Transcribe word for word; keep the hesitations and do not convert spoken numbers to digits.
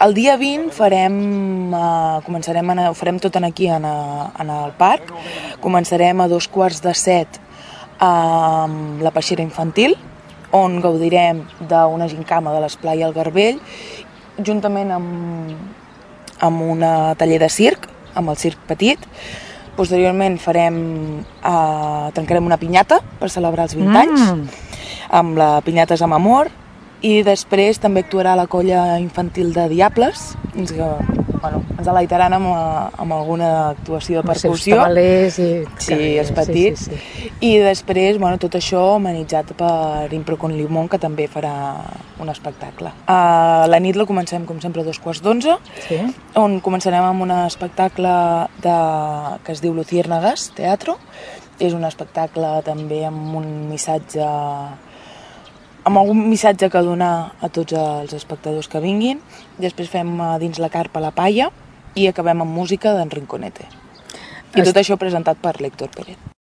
El dia vint farem, uh, començarem a, ho farem tot en aquí en, a, en el parc. Començarem a dos quarts de set amb la peixera infantil, on gaudirem d'una gincama de l'esplai al Garbell, juntament amb, amb una taller de circ, amb el circ petit. Posteriorment farem, uh, tancarem una pinyata per celebrar els vint mm. anys, amb la Pinyates amb Amor, i després també actuarà la colla infantil de Diables, que bueno, ens alaitaran amb, amb alguna actuació de percussió. Els tabalers i... Sí, els petits. Sí, sí, sí. I després, bueno, tot això amenitzat per Impro con Limón, que també farà un espectacle. Uh, la nit la comencem, com sempre, a dos quarts d'onze, sí. On començarem amb un espectacle de, que es diu Luciérnagas Teatro. És un espectacle també amb un missatge... amb algun missatge que donar a tots els espectadors que vinguin. Després fem dins la carpa La Palla i acabem amb música d'en Rinconete. I tot això presentat per l'Héctor Pérez.